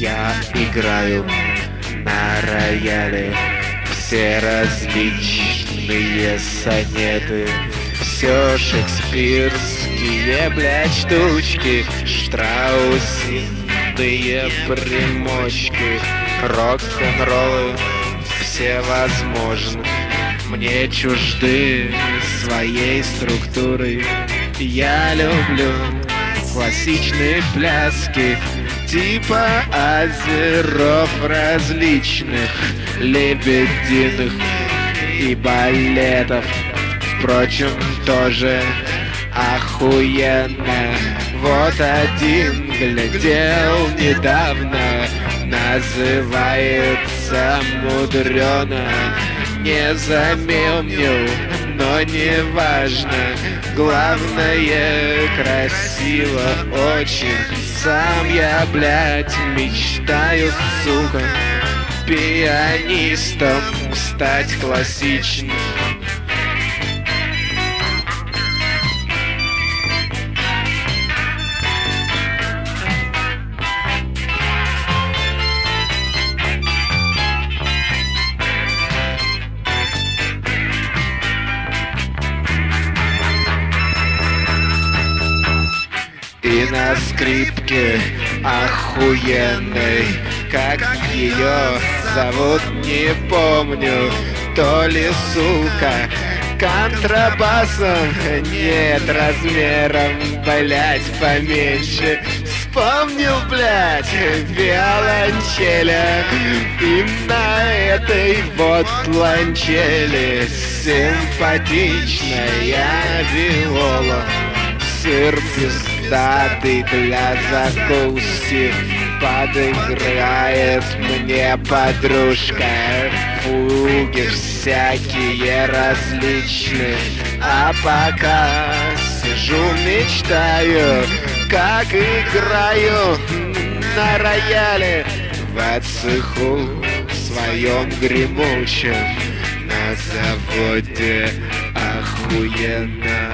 Я играю на рояле все различные сонеты, все шекспирские, блядь, штучки, штраусиные примочки, рок-н-роллы все возможны, мне чужды своей структуры. Я люблю классичные пляски типа озеров различных, лебединых и балетов. Впрочем, тоже охуенно. Вот один глядел недавно, называется мудрено. Не запомнил, но не важно. Главное, красиво очень. Сам я, блядь, мечтаю, сука, пианистом стать классичным. И на скрипке охуенной, как ее зовут, не помню, то ли сука, контрабасом, нет, размером, блять, поменьше. Вспомнил, блять, виолончеля, и на этой вот ланчели симпатичная виола. Сыр пиздатый для закуски подыграет мне подружка. Фуги всякие различные, а пока сижу, мечтаю, как играю на рояле в цеху своем гремучем на заводе. Охуенно.